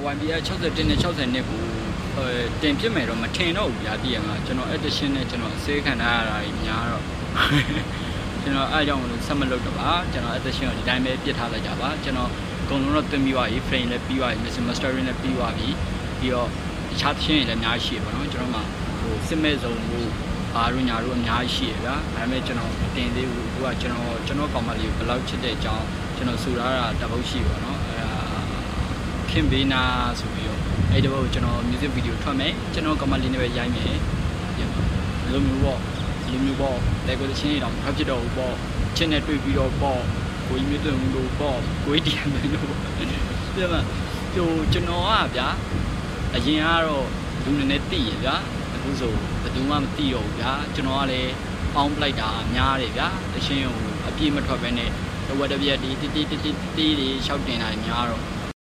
YBI 60နဲ့60နှစ်ကိုတင်ဖြစ်မယ်တော့မထင်တော့ဘူးဗျာတည်ရမှာကျွန်တော် edition နဲ့ကျွန်တော်အစေးခံထားရတာများတော့ကျွန်တော်အားကြောင့်ဆက်မလုပ်တော့ပါကျွန်တော် edition ကိုဒီတိုင်းပဲပြစ်ထားလိုက်ကြပါကျွန်တော်အကုန်လုံးတော့တင်ပြီးသွားပြီ frame လည်းပြီးသွားပြီ mastering လည်းပြီးသွားပြီပြီးတော့တခြားသင်းတွေလည်းအများကြီးရှိပါတော့ကျွန်တော်မှဟိုစစ်မဲ့စုံကိုဘာလို့ညာတို့အများကြီးရှိရဗျာဒါပေမဲ့ကျွန်တော်မတင်သေးဘူးသူကကျွန်တော်ကောင်မလေးကိုဘယ်လောက်ချစ်တဲ့အကြောင်းကျွန်တော်ဆိုထားတာတပုတ်ရှိပါတော့ခင်ဘေးနာဆိုပြီးတော့အဲ့တပုတ်ကျွန်တော် music video ထွက်မယ်ကျွန်တော်ကောင်မလေးနဲ့ပဲရိုက်မယ်လိုမျိုးပေါ့လက်ကိုချင်းနေတော့ဖတ်ဖြစ်တော့ဘူးပေါ့ချင်းနဲ့တွေ့ပြီးတော့ပေါ့ကိုကြီးမျိုးသွင်းလို့ပေါ့ကိုကြီးတရားမယ်လို့ပြမဟိုကျွန်တော်ကဗျာအရင်ကတော့လူနည်းနည်းသိရဗျာအခုဆိုဘယ်သူမှမသိတော့ဘူးဗျာကျွန်တော်ကလည်းပေါင်းပလိုက်တာများတယ်ဗျာတချင်းကိုအပြည့်မထွက်ပဲနဲ့တဝက်တစ်ပြက်တီးတွေရှောက်တင်တာများတော့